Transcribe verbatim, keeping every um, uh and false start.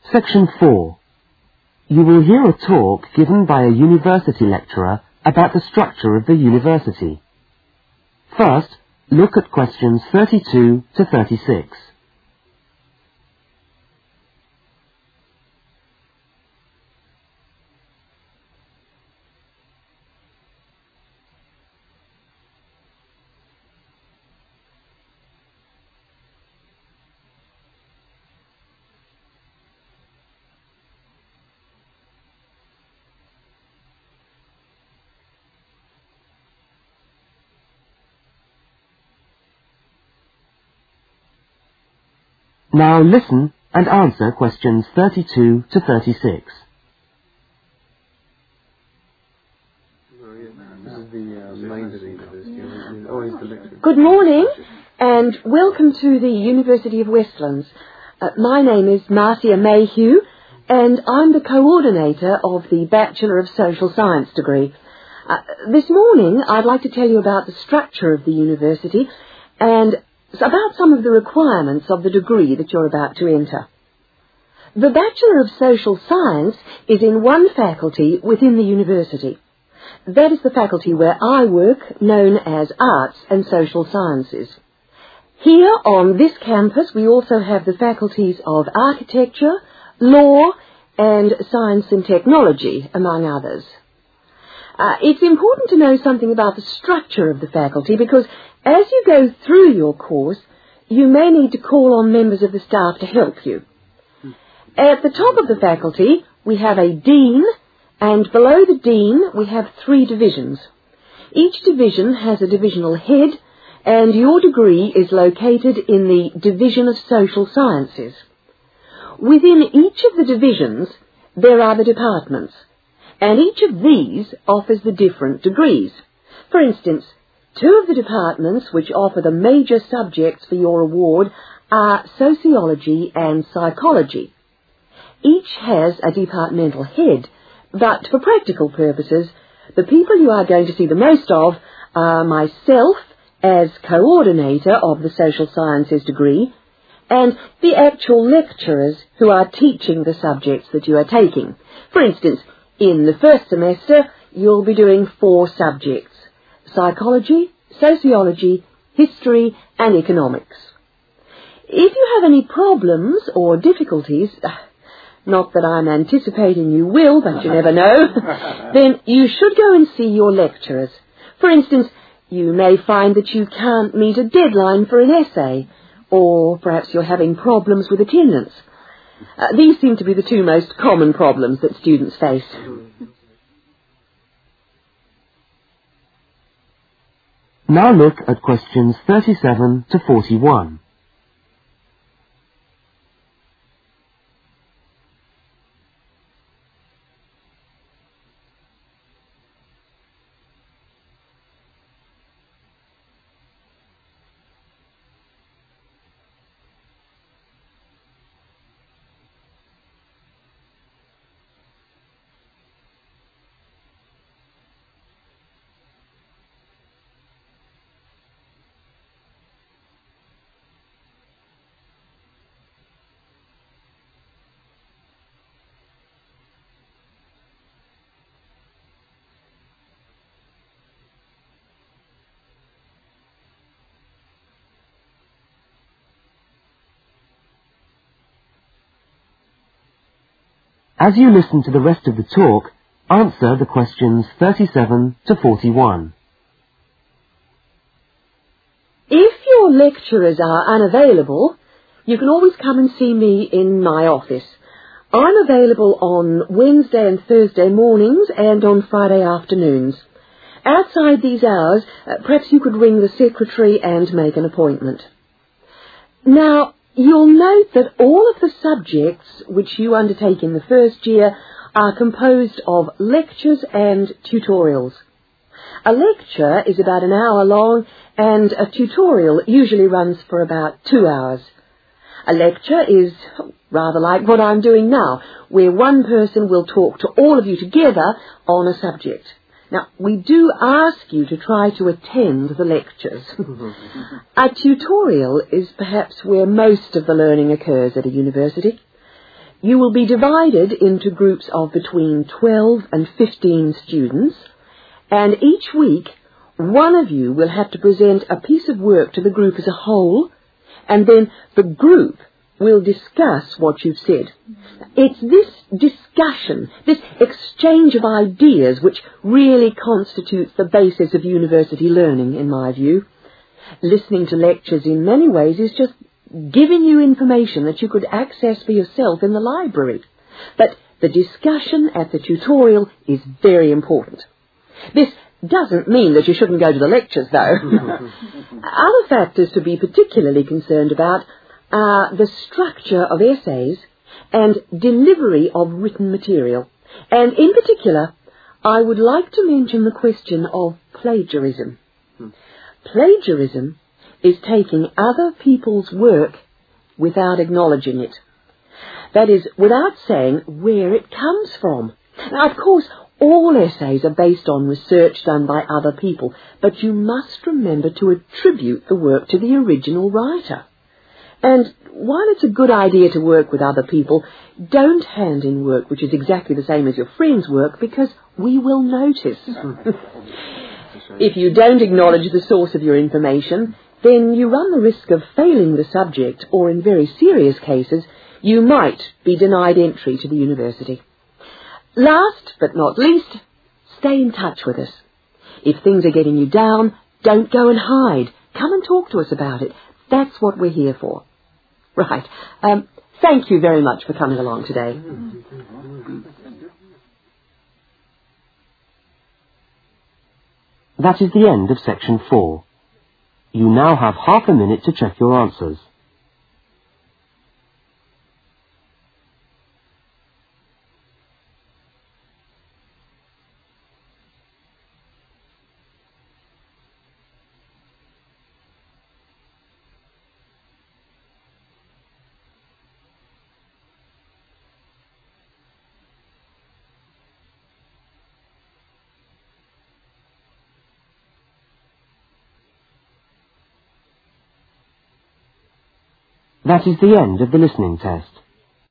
Section four. You will hear a talk given by a university lecturer about the structure of the university. First, look at questions thirty-two to thirty-six. Now listen and answer questions thirty-two to thirty-six. Good morning and welcome to the University of Westlands. Uh, my name is Marcia Mayhew and I'm the coordinator of the Bachelor of Social Science degree. Uh, this morning I'd like to tell you about the structure of the university and about some of the requirements of the degree that you're about to enter. The Bachelor of Social Science is in one faculty within the university. That is the faculty where I work, known as Arts and Social Sciences. Here on this campus we also have the faculties of Architecture, Law and Science and Technology, among others. Uh, it's important to know something about the structure of the faculty because as you go through your course, you may need to call on members of the staff to help you. At the top of the faculty, we have a dean, and below the dean, we have three divisions. Each division has a divisional head, and your degree is located in the Division of Social Sciences. Within each of the divisions, there are the departments, and each of these offers the different degrees. For instance, two of the departments which offer the major subjects for your award are sociology and psychology. Each has a departmental head, but for practical purposes, the people you are going to see the most of are myself as coordinator of the Social Sciences degree and the actual lecturers who are teaching the subjects that you are taking. For instance, in the first semester, you'll be doing four subjects: psychology, sociology, history and economics. If you have any problems or difficulties, not that I'm anticipating you will, but you never know, then you should go and see your lecturers. For instance, you may find that you can't meet a deadline for an essay, or perhaps you're having problems with attendance. Uh, these seem to be the two most common problems that students face. Now look at questions thirty-seven to forty-one. As you listen to the rest of the talk, answer the questions thirty-seven to forty-one. If your lecturers are unavailable, you can always come and see me in my office. I'm available on Wednesday and Thursday mornings and on Friday afternoons. Outside these hours, uh, perhaps you could ring the secretary and make an appointment. Now, you'll note that all of the subjects which you undertake in the first year are composed of lectures and tutorials. A lecture is about an hour long and a tutorial usually runs for about two hours. A lecture is rather like what I'm doing now, where one person will talk to all of you together on a subject. Now, we do ask you to try to attend the lectures. A tutorial is perhaps where most of the learning occurs at a university. you will be divided into groups of between twelve and fifteen students, and each week one of you will have to present a piece of work to the group as a whole, and then the group will discuss what you've said. It's this discussion, this exchange of ideas, which really constitutes the basis of university learning, in my view. Listening to lectures in many ways is just giving you information that you could access for yourself in the library. But the discussion at the tutorial is very important. This doesn't mean that you shouldn't go to the lectures, though. Other factors to be particularly concerned about are the structure of essays and delivery of written material. And in particular, I would like to mention the question of plagiarism. Hmm. Plagiarism is taking other people's work without acknowledging it. That is, without saying where it comes from. Now, of course, all essays are based on research done by other people, but you must remember to attribute the work to the original writer. And while it's a good idea to work with other people, don't hand in work which is exactly the same as your friend's work, because we will notice. If you don't acknowledge the source of your information, then you run the risk of failing the subject, or in very serious cases, you might be denied entry to the university. Last but not least, stay in touch with us. If things are getting you down, don't go and hide. Come and talk to us about it. That's what we're here for. Right. Um, thank you very much for coming along today. That is the end of section four. You now have half a minute to check your answers. That is the end of the listening test.